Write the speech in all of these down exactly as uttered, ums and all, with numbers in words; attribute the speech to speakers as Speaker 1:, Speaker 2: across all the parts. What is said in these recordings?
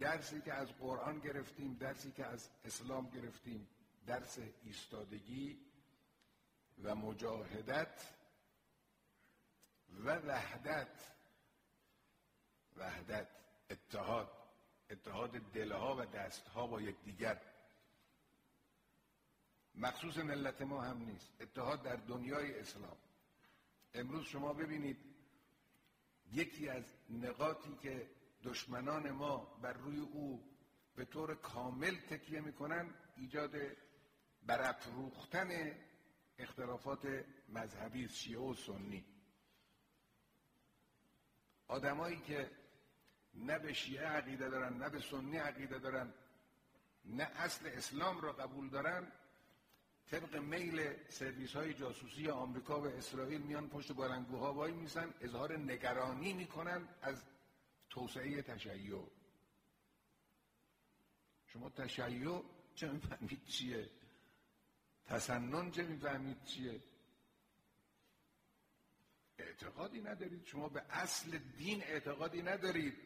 Speaker 1: درسی که از قرآن گرفتیم، درسی که از اسلام گرفتیم، درس ایستادگی و مجاهدت و وحدت. وحدت، اتحاد، اتحاد دلها و دستها با یکدیگر. مخصوص ملت ما هم نیست، اتحاد در دنیای اسلام. امروز شما ببینید یکی از نقاطی که دشمنان ما بر روی او به طور کامل تکیه میکنن، ایجاد برافروختن اختلافات مذهبی شیعه و سنی. آدمایی که نه به شیعه عقیده دارن، نه به سنی عقیده دارن، نه اصل اسلام را قبول دارن، طبق میل سرویس های جاسوسی آمریکا و اسرائیل میان پشت بلندگوها وای میسن، اظهار نگرانی میکنن از توسعه تشیع. شما تشیع چه میفهمید چیه؟ تسنن چه میفهمید چیه؟ اعتقادی ندارید، شما به اصل دین اعتقادی ندارید.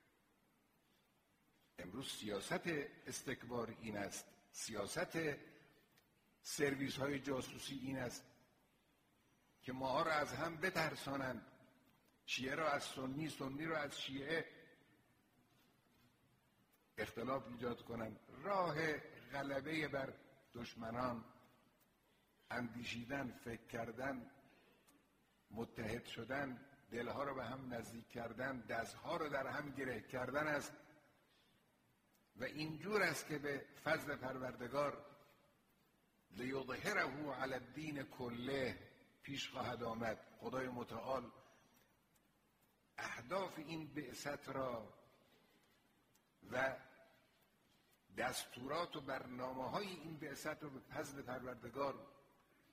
Speaker 1: امروز سیاست استکبار این است، سیاست سرویس های جاسوسی این است که ماها را از هم بترسانند، شیعه را از سنی، سنی را از شیعه اختلاف ایجاد کنند. راه غلبه بر دشمنان اندیشیدن، فکر کردن، متحد شدن، دلها را به هم نزدیک کردن، دستها را در هم گره کردن است. و اینجور است که به فضل پروردگار لیظهره علی الدین کله پیش خواهد آمد. خدای متعال اهداف این بعثت را و دستورات و برنامه های این بعثت رو به فضل پروردگار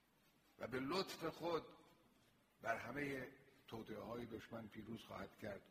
Speaker 1: و به لطف خود بر همه توطئه های دشمن پیروز خواهد کرد.